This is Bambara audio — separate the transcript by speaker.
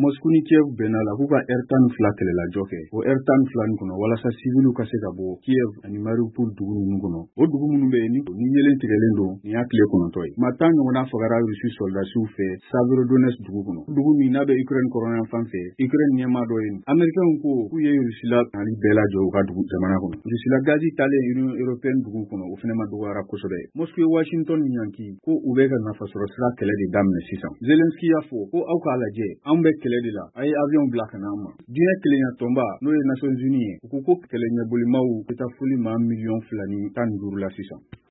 Speaker 1: Moscou ni Kiev bɛnna la k'u ka heure 12 kɛlɛlajɔ kɛ. O heure 12 nin kɔnɔ walasa civiliw ka se ka bɔ Kiev ani Mariupol dugu ninnu kɔnɔ. O dugu minnu bɛ yen ni yelen tigɛlen don nin y'a tile 9 ye. Maa 10 ɲɔgɔnna fagara Rusi soldasiw fɛ Severodonetsk dugu kɔnɔ. Dugu min n'a bɛ Ukraine kɔrɔnyan fan fɛ, Ukraine ɲɛmaa dɔ ye Américains ko k'u ye Rusila nali bɛɛ lajɔ u ka dugu jamana kɔnɔ. Rusila gazi talen Union européenne dugu kɔnɔ o fɛnɛ ma dɔgɔyara kosɛbɛ. Moscou ye Washington ɲanki ko u bɛ ka nafasɔrɔ sira kɛlɛ de daminɛ sisan. Zelensky y'a fɔ ko aw k'a lajɛ anw bɛ kɛlɛ de la a ye avion bila ka n'an ma. Diɲɛ kelenya tɔnba n'o ye Nations Unies ye u ko kɛlɛ ɲɛbolimaw bɛ taa foli maa 2,15 millions la sisan.